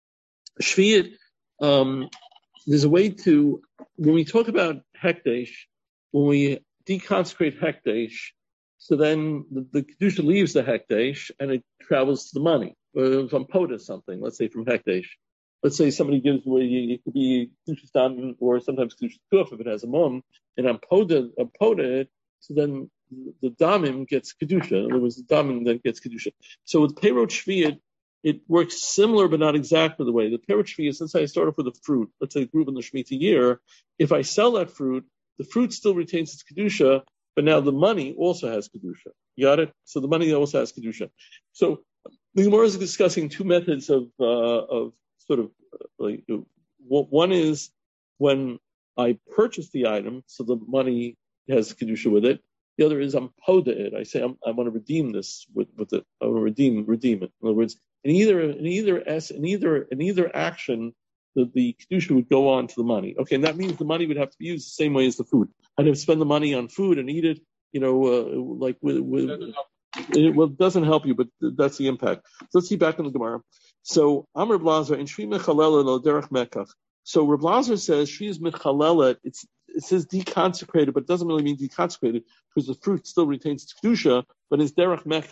shvit, um, there's a way to when we talk about hekdesh, when we deconsecrate hekdesh, so then the, the kedusha leaves the hekdesh and it travels to the money. Uh, from poda something, let's say from hekdesh. Let's say somebody gives away, it could be Kedushas Dam or sometimes Kedushas Kuf if it has a mum, and I'm poda, I'm poda it, so then the Damim gets Kedusha. In other words, the Damim then gets Kedusha. So with Perot Shviyat, it works similar but not exactly the way. The Perot Shviyat, let's say I start off with a fruit, let's say a group in the Shemitah year, if I sell that fruit, the fruit still retains its Kedusha, but now the money also has Kedusha. You got it? So the money also has Kedusha. So the Gemara is discussing two methods of, uh, of sort of like one is when I purchase the item, so the money has kedusha with it. The other is I'm poda it. I say I'm, I want to redeem this with, with it. I want to redeem redeem it. In other words, in either in either s in either in either action, the, the kedusha would go on to the money. Okay, and that means the money would have to be used the same way as the food. I'd have to spend the money on food and eat it. You know, uh, like with, with it, well, it doesn't help you, but that's the impact. So let's see back in the Gemara. So Amr Blazer and Shvi Mechalel lo derech mekach. So Reb Blazer says she is mechalelet. It's it says deconsecrated, but it doesn't really mean deconsecrated because the fruit still retains its kedusha, but it's derech mekach.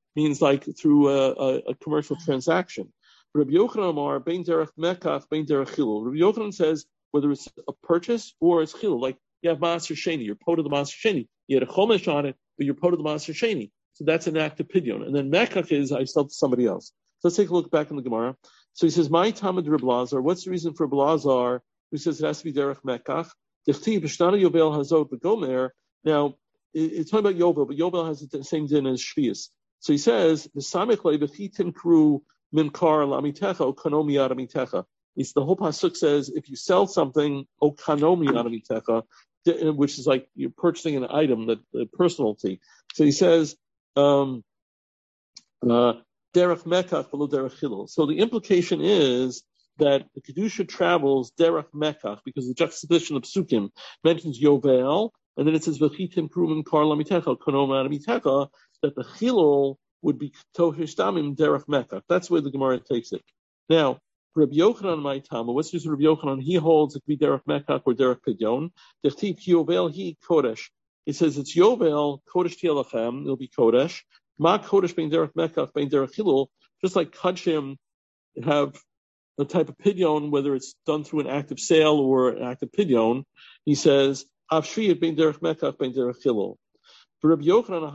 means like through a, a, a commercial transaction. Rabbi Yochanan Amar, bein derech mekach, bein derech chilul. Rabbi Yochanan says whether it's a purchase or it's chilul, like you have Maaser Sheni, you're pot of the Maaser Sheni. You had a chomesh on it, but you're pot of the Maaser Sheni. So that's an act of pidyon. And then mekach is I sell to somebody else. So let's take a look back in the Gemara. So he says, my Talmud Reb Lazar, what's the reason for Reb Lazar who says it has to be derech mekach? Dechtiv b'shnana Yovel hazot b'gomer. Now, it's talking about Yovel, but Yovel has the same din as Shvius. So he says, v'samich le v'chitim kru mimkar lamitecha o kanomi adamitecha. The whole pasuk says, if you sell something, o kanomi adamitecha, which is like you're purchasing an item, that the personality. So he says, um, uh, derech mekach below derech chilul. So the implication is that the kedusha travels derech mekach because the juxtaposition of psukim mentions Yovel, and then it says v'chitim kru mimkar lamitecha o kanomi adamitecha, that the chilul would be tohish damim derech mekach. That's where the Gemara takes it. Now, Rabbi Yochanan, my Tama, what's this Rabbi Yochanan? He holds it to be derech mekach or derech pidyon. Dechtiv Yovel he kodesh. He says it's Yovel kodesh tielachem. It'll be kodesh. Ma kodesh bein derech mekach bein derech chilul. Just like kachim have a type of pidyon, whether it's done through an active sale or an active pidyon. He says avshiyat bein derech mekach bein derech chilul. For Rabbi Yochanan,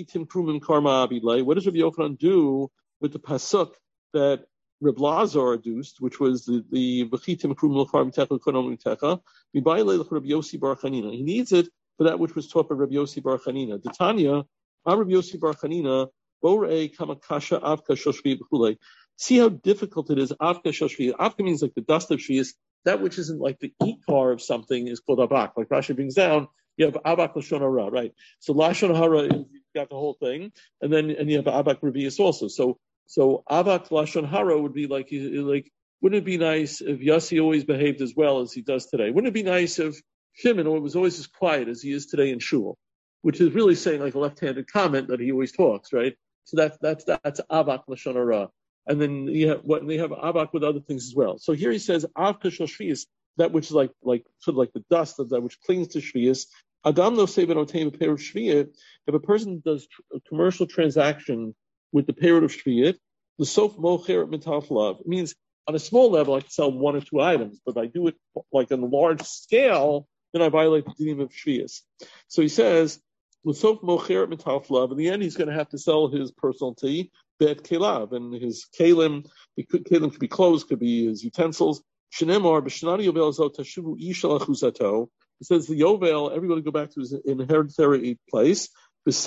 what does Rabbi Yochanan do with the pasuk that Reb Lazar adduced, which was the the v'chitim krum l'char mitecha konom mitecha? Rabbi Yossi Bar Chanina. He needs it for that which was taught by Rabbi Yossi Bar Chanina. The Tanya, Rabbi Yossi Bar Chanina, borei kamakasha avka shoshvi b'chulei. See how difficult it is. Avka shoshvi. Avka means like the dust of shvius. That which isn't like the ikar of something is called abak. Like Rashi brings down. You have abak lashon hara, right? So lashon hara is you've got the whole thing, and then and you have abak revius also. So so abak lashon hara would be like like wouldn't it be nice if Yossi always behaved as well as he does today? Wouldn't it be nice if Shimon was always as quiet as he is today in shul? Which is really saying like a left-handed comment that he always talks, right? So that's that's that's abak lashon hara, and then you have what they have abak with other things as well. So here he says avka shel shvius, that which is like like sort of like the dust of that which clings to shvius. Adam no seven otem a pair of shviyat. If a person does a commercial transaction with the period of shviyat, the sof mocher mitaflav. It means on a small level I can sell one or two items, but if I do it like on a large scale, then I violate the dinim of shviyas. So he says, the sof mocher mitaflav. In the end, he's going to have to sell his personality bet kelav, and his kalim. Kalim could be clothes, could be his utensils. Shenemar b'shnani yovel zot tashuvu ishal achuzato. It says the Yovel, everybody go back to his inheritary place. If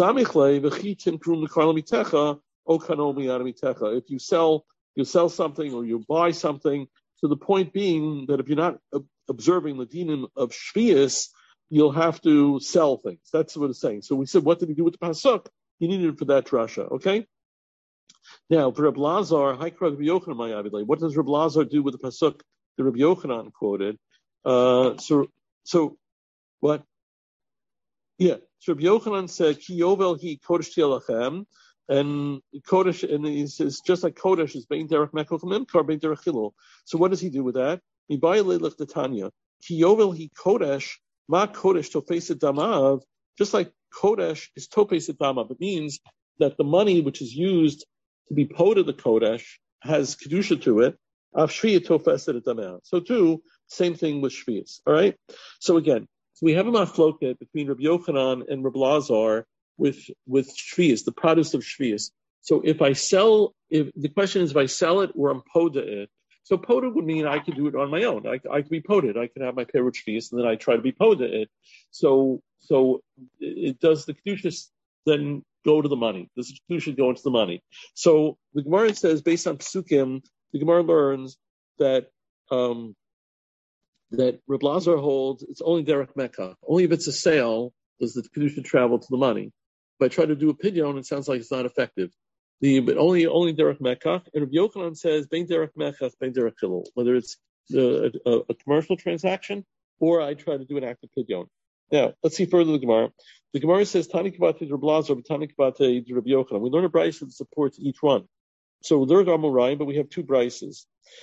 you sell, you sell something or you buy something, to the point being that if you're not observing the dinim of Shvius, you'll have to sell things. That's what it's saying. So we said, what did he do with the pasuk? He needed it for that drasha. Okay. Now, for Reb Lazar, what does Reb Lazar do with the pasuk that Reb Yochanan quoted? Uh, so. So, what? Yeah. So Rabbi Yochanan said, "Ki yovel he kodesh tielachem," and kodesh, and he says just like kodesh is bein derech mekach mimkar bein derech chilul. So what does he do with that? He buy leilach the Tanya. Ki yovel he kodesh ma kodesh tofeset damav. Just like kodesh is tofeset damav, it means that the money which is used to be poda the kodesh has kedusha to it. Av shviyat tofeset damav. So too. Same thing with shvius. All right. So again, so we have a machloket between Rabbi Yochanan and Rabbi Lazar with with shvius, the produce of shvius. So if I sell, if the question is if I sell it or I'm poda it. So poda would mean I could do it on my own. I, I could be poded. I could have my perut shvius and then I try to be poda it. So so it does the kedusha then go to the money? Does the kedusha go into the money? So the Gemara says based on psukim, the Gemara learns that. Um, that Reb Lazar holds it's only derech mekach. Only if it's a sale does the kedusha travel to the money. If I try to do a pidyon, it sounds like it's not effective. The but only only derech mekach. And Reb Yochanan says bein derech mekach, bein derech chilul. Whether it's a, a, a commercial transaction or I try to do an active pidyon. Now let's see further the Gemara. The Gemara says Tani Kabate Reb Lazar, Tani Kabate Reb Yochanan. We learn a brayso that supports each one. So they're Gamurayim, but we have two braysos.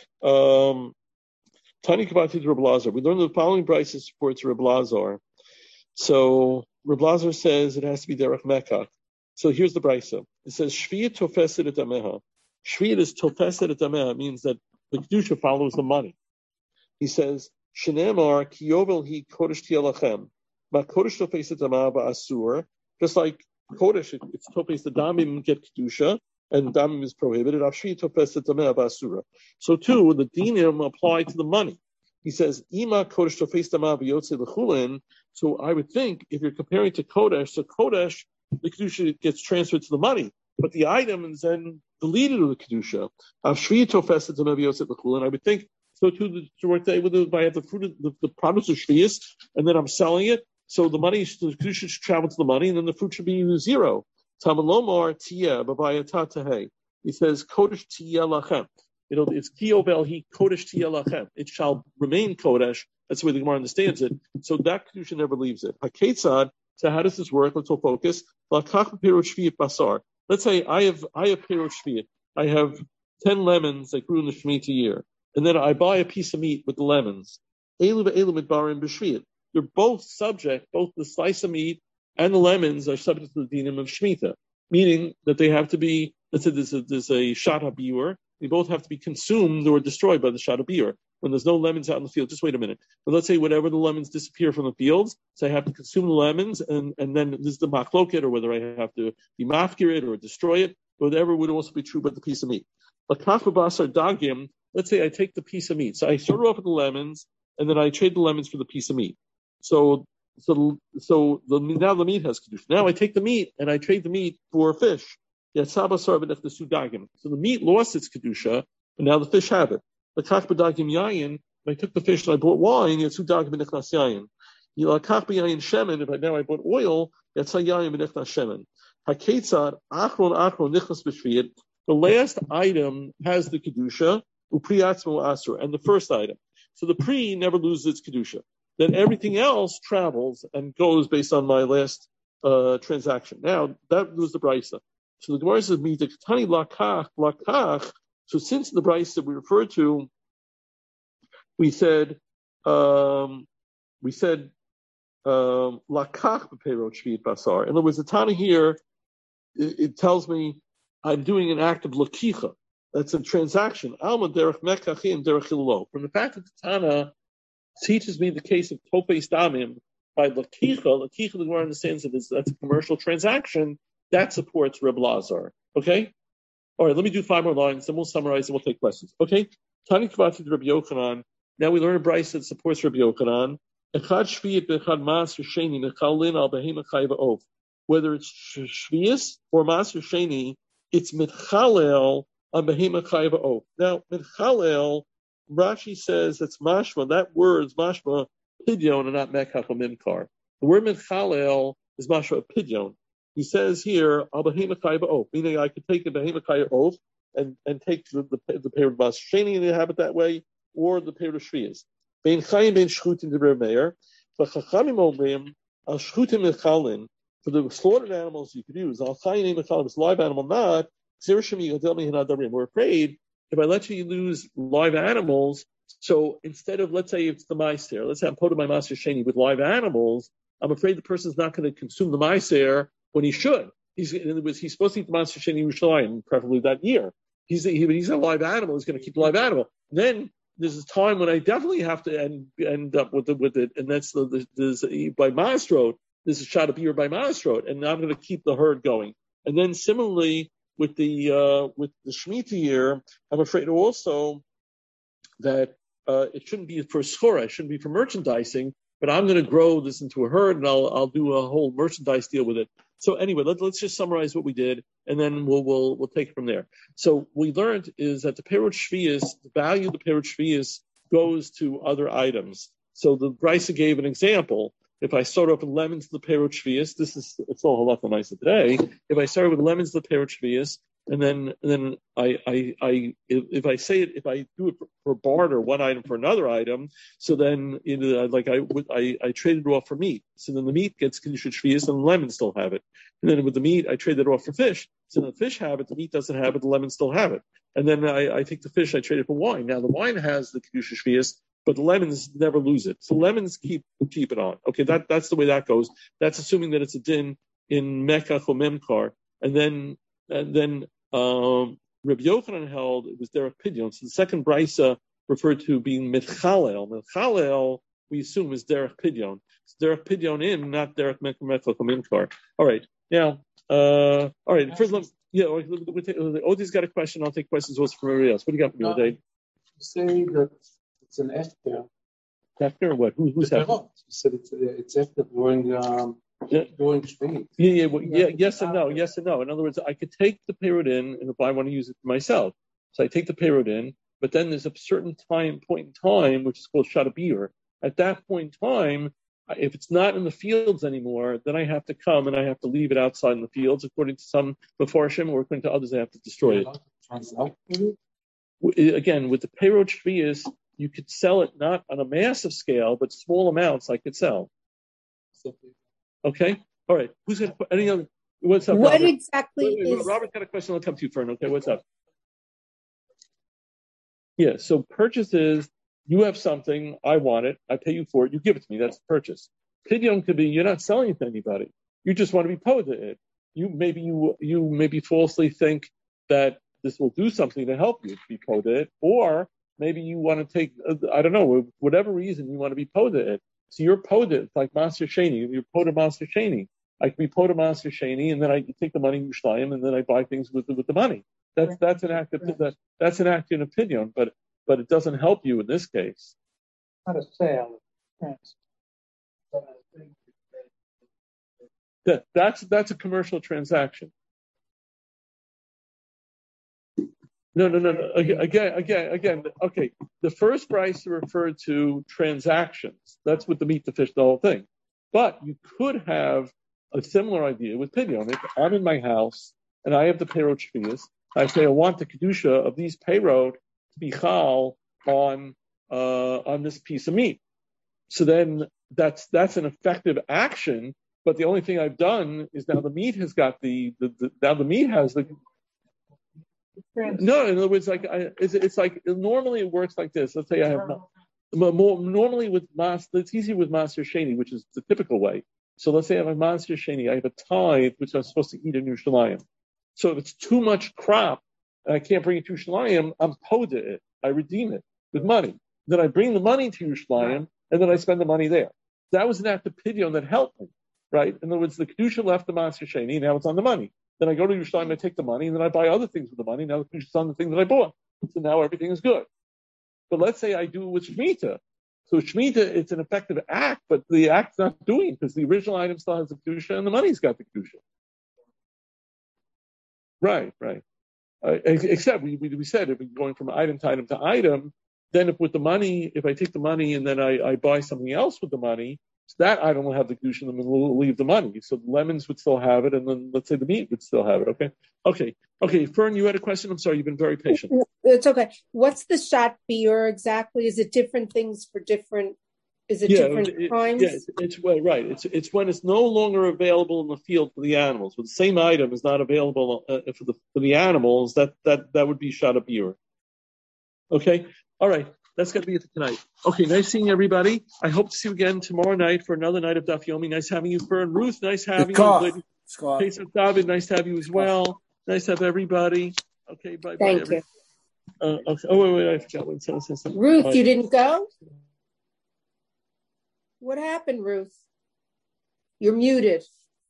Um, Tani Kabati to Reb Lazar. We learned the following brayso supports Reb Lazar. So Reb Lazar says it has to be derech mekach. So here's the brisa. It says Shviyat tofeset et ameha. Shviyat is tofeset et ameha, means that the kedusha follows the money. He says Shenemar ki yovel hi kodesh tielachem, ma kodesh tofeset ameha ba'asur. Just like kodesh, it's tofes the damim get kedusha, and damim is prohibited. Shviyat tofeset ameha ba'asura. So too, the dinim apply to the money. He says, Ima Kodesh Tofes Dama B'Yotze L'Chulin. So I would think if you're comparing to Kodesh, so Kodesh, the Kedusha gets transferred to the money, but the item is then deleted of the Kedusha. Shvi Tofes Dama B'Yotze L'Chulin. I would think so too. To work that with if I have the fruit, of, the, the produce of Shvius, and then I'm selling it, so the money, the Kedusha should travel to the money, and then the fruit should be zero. Tamalomar Tia B'Bayata Tahei. He says Kodesh Tia Lachem. You know, it's Kiyobel he Kodesh Tiyalachem. It shall remain Kodesh. That's the way the Gemara understands it. So that Kedusha never leaves it. Haketzad. So how does this work? Let's all focus. Lakach Perot Shviyat Basar. Let's say I have I have Perot Shviyat. I have ten lemons that grew in the Shemitah year, and then I buy a piece of meat with the lemons. Elu ve'elu midbarim b'Shviyat. They're both subject, both the slice of meat and the lemons are subject to the dinim of Shemitah, meaning that they have to be. Let's say there's a, there's a shot habiur. They both have to be consumed or destroyed by the shot of beer. When there's no lemons out in the field, just wait a minute. But let's say whenever the lemons disappear from the fields, so I have to consume the lemons, and, and then this is the machloket, or whether I have to be mafkir it or destroy it, whatever would also be true about the piece of meat. But kafabasar dagim, let's say I take the piece of meat. So I start off with the lemons, and then I trade the lemons for the piece of meat. So, so, so the, now the meat has kedusha. Now I take the meat and I trade the meat for fish. So the meat lost its kedusha, and now the fish have it. The kach b'dagim yayin. If I took the fish and I bought wine, it's dagim b'nichnas yayin. Yilakach b'yayin shemen. If I now I bought oil, it's yayin b'nichnas shemen. Haketzad achron achron nichnas b'shviyat. The last item has the kedusha upri atzmo asur, and the first item. So the pre never loses its kedusha. Then everything else travels and goes based on my last uh, transaction. Now that was the brisa. So the Gemara says, "Mita katani lakach lakach." So since the brisa we referred to, we said, um, we said um, lakach b'peirot shviyat basar. In other words, the Tana here it, it tells me I'm doing an act of lakicha. That's a transaction. Alma derech mekachi and derech hillo. From the fact that the Tana teaches me the case of tofes damim by lakicha, lakicha the Gemara understands that it's, that's a commercial transaction. That supports Reb Lazar. Okay? All right, let me do five more lines, then we'll summarize and we'll take questions. Okay? Tani Kavati Reb Yochanan. Now we learn a brayso that supports Reb Yochanan. Echad shviyat b'echad mas sheni nechalin al behema chayva of. Whether it's shviyas or mas sheni, it's mitchalel on behema chayva of. Now, mitchalel, Rashi says it's mashma. That word is mashma pidyon and not mekach or mimkar. The word mitchalel is mashma pidyon. He says here, al behema chayva of, meaning I could take a behema chayva of and, and take the the, the pair of mas sheni and have it that way, or the pair of shviyas. Bein chayim bein shchutim de Reb Meir. For chachamim omrim al shchutim mechalin. For the slaughtered animals you could use al chayim mechalin. It's a live animal, not zirshim yigadel mihinadarim. We're afraid if I let you lose live animals. So instead of, let's say it's the meiser, let's say I'm putting my master sheni with live animals. I'm afraid the person's not going to consume the meiser when he should. He's in other words, he's supposed to eat the master sheni Yerushalayim, preferably that year. He's he, he's a live animal. He's going to keep the live animal. Then there's a time when I definitely have to end end up with it, with it, and that's the, the there's a, by Maastrot. There's a shot of beer by Maastrot, and I'm going to keep the herd going. And then similarly with the uh, with the Shemitah year, I'm afraid also that uh, it shouldn't be for schora, it shouldn't be for merchandising, but I'm going to grow this into a herd, and I'll I'll do a whole merchandise deal with it. So anyway, let, let's just summarize what we did, and then we'll we'll we'll take it from there. So we learned is that the perot shviyas, the value of the perot shviyas goes to other items. So the Brisa gave an example. If I start off with lemons, the perot shviyas, this is it's all halacha ma'isa today. If I start with lemons, the perot shviyas, and then and then I I, I if, if I say it, if I do it for, for barter, one item for another item, so then you know, like I I I traded it off for meat. So then the meat gets kedushat shviyas, and the lemons still have it. And then with the meat, I trade it off for fish. So the fish have it, the meat doesn't have it, the lemons still have it. And then I, I take the fish, I trade it for wine. Now the wine has the kedushat shviyas, but the lemons never lose it. So lemons keep keep it on. Okay, that that's the way that goes. That's assuming that it's a din in mekach or memkar. And then, and then um, Rabbi Yochanan held it was derech pidyon. So the second brisa referred to being mitchalel. Mitchalel, we assume, is derech pidyon. It's derech pidyon in, not derech mekar minkar. All right. Now, uh, all right. First, let, yeah, we'll take, Odie's got a question. I'll take questions also from everybody else. What do you got for me, Odie?
You say that it's an after.
After or what? Who, who's after?
You said it's, it's after during um,
yeah.
during Shmini.
Yeah, yeah, well, yeah. Yes and no. Yes and no. In other words, I could take the payroll in, and if I want to use it for myself, so I take the payroll in. But then there's a certain time point in time which is called shadabir. At that point in time, if it's not in the fields anymore, then I have to come and I have to leave it outside in the fields. According to some Mefarshim, or according to others, I have to destroy it. Again, with the payroll shvius, you could sell it not on a massive scale, but small amounts I could sell. Okay? All right. Who's got any other? What's up,
What
Robert?
exactly
wait, wait,
is...
Robert's got a question. I'll come to you, Fern. Okay, what's up? Yeah, so purchases, you have something, I want it, I pay you for it, you give it to me, that's a purchase. Pidyon could be you're not selling it to anybody. You just want to be paid it. You maybe you you maybe falsely think that this will do something to help you to be paid it, or maybe you want to take, I don't know, whatever reason you want to be paid it. So you're paid it, it's like Master Sheni, you're paid Master Sheni. I can be paid Master Sheni, and then I take the money in Yerushalayim, and then I buy things with with the money. That's that's an act of that, that's an act in opinion, but but it doesn't help you in this case.
Not a sale.
That that's that's a commercial transaction. No, no, no, no. Again, again, again. Okay, the first price referred to transactions. That's what the meat, the fish, the whole thing. But you could have a similar idea with pidyon. If I'm in my house and I have the payroll shvius, I say I want the kedusha of these payroll to be chal on uh, on this piece of meat. So then that's that's an effective action. But the only thing I've done is now the meat has got the, the, the now the meat has the. No, in other words, like I, it's, it's like normally it works like this. Let's say I have more, normally with mas. It's easier with Master Sheni, which is the typical way. So let's say I have a Master Sheni. I have a tithe which I'm supposed to eat in Yerushalayim. So if it's too much crop and I can't bring it to Yerushalayim, I'm paid it. I redeem it with money. Then I bring the money to Yerushalayim and then I spend the money there. That was an act of pidyon that helped me, right? In other words, the kedusha left the Master Sheni. Now it's on the money. Then I go to Yerushalayim, I take the money, and then I buy other things with the money. Now the kedusha is on the thing that I bought. So now everything is good. But let's say I do it with Shemitah. So Shemitah, it's an effective act, but the act's not doing it because the original item still has the kedusha and the money's got the kedusha. Right, right. Uh, except we, we we said if we're going from item to item to item, then if with the money, if I take the money and then I, I buy something else with the money, so that item will have the kedusha and then we'll leave the money. So the lemons would still have it, and then let's say the meat would still have it. Okay, okay, okay. Fern, you had a question. I'm sorry, you've been very patient.
It's okay. What's the shot beer exactly? Is it different things for different? Is it
yeah,
different
it,
times?
Yeah, it's, it's well, right. It's it's when it's no longer available in the field for the animals. When the same item is not available uh, for the for the animals, that that that would be shot of beer. Okay, all right. That's going to be it for tonight. Okay, nice seeing everybody. I hope to see you again tomorrow night for another night of Daf Yomi. Nice having you, Fern. Ruth, nice having you. Pesach David, nice to have you as well. Nice to have everybody. Okay, bye.
Thank
bye,
you.
Uh, okay. Oh, wait, wait, I forgot when someone said something.
Ruth,
bye.
You didn't go? What happened, Ruth? You're muted.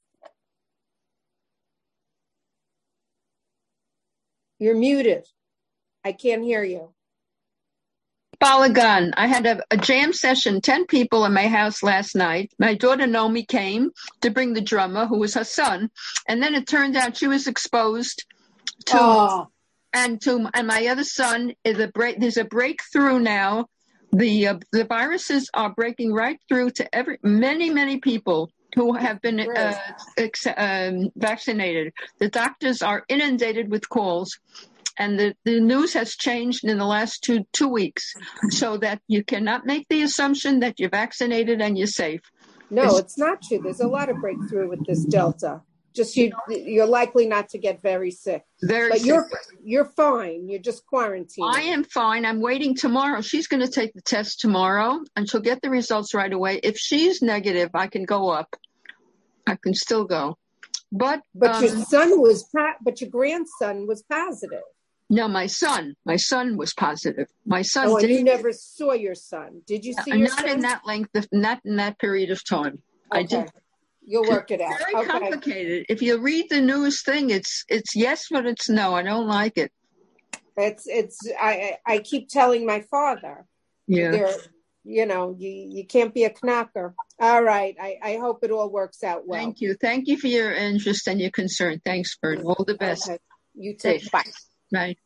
You're muted. I can't hear you.
Balagan. I had a, a jam session, ten people in my house last night. My daughter Naomi came to bring the drummer, who was her son, and then it turned out she was exposed to,
oh.
and to, and my other son is a break. There's a breakthrough now. The uh, the viruses are breaking right through to every many many people who have been uh, ex- um, vaccinated. The doctors are inundated with calls. And the, the news has changed in the last two two weeks, so that you cannot make the assumption that you're vaccinated and you're safe.
No,
it's,
it's not true. There's a lot of breakthrough with this Delta. Just you, you're likely not to get very sick.
Very
but
sick.
you're you're fine. You're just quarantined.
I am fine. I'm waiting tomorrow. She's going to take the test tomorrow, and she'll get the results right away. If she's negative, I can go up. I can still go. But
but
um,
your son was, but your grandson was positive.
No, my son. My son was positive. My son.
Oh, and
did,
you never saw your son. Did you see
uh,
your
not
son?
in that length of, not in that period of time.
Okay.
I did.
You'll work it out.
Very
okay.
complicated. If you read the news thing, it's it's yes, but it's no. I don't like it.
It's it's. I I keep telling my father.
Yeah.
There, you know, you you can't be a knocker. All right. I I hope it all works out well.
Thank you. Thank you for your interest and your concern. Thanks, Bert. All the best.
Okay. You too. Bye.
Bye.